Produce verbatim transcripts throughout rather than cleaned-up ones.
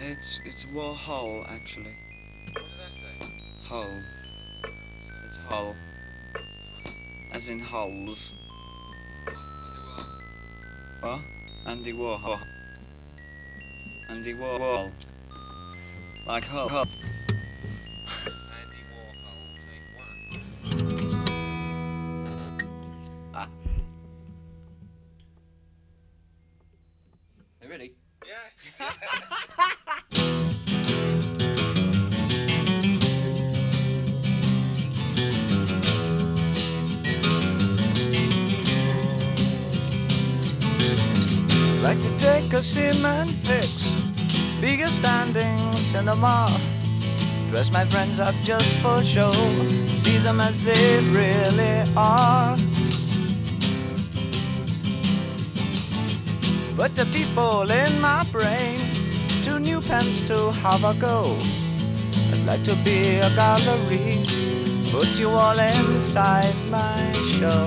It's it's Warhol actually. What did I say? Hull. It's Hull. As in hulls. What? Andy Warhol. Andy Warhol. Like Hull. Hull. Andy Warhol, take one. Ah. Are you ready? Yeah. Like to take a cement fix, bigger standing cinema. Dress my friends up just for show, see them as they really are. But the people in my brain, two new pens to have a go. I'd like to be a gallery, put you all inside my show.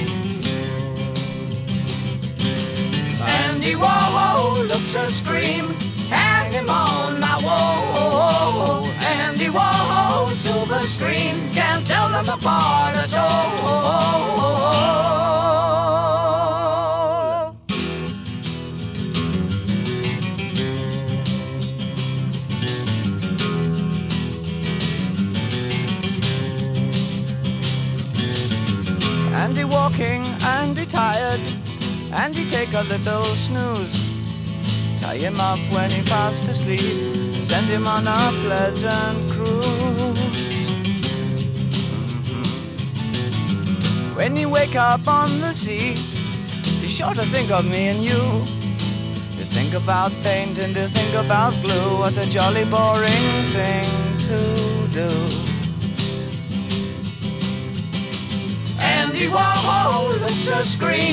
Andy Warhol looks a scream, hang him on my wall. Andy Warhol, silver screen, can't tell them apart at all. Andy walking, Andy tired, Andy take a little snooze. Tie him up when he fast asleep, send him on a pleasant cruise. Mm-hmm. When you wake up on the sea, be sure to think of me and you. To think about paint and to think about glue, what a jolly boring thing to do. Andy Warhol looks a scream,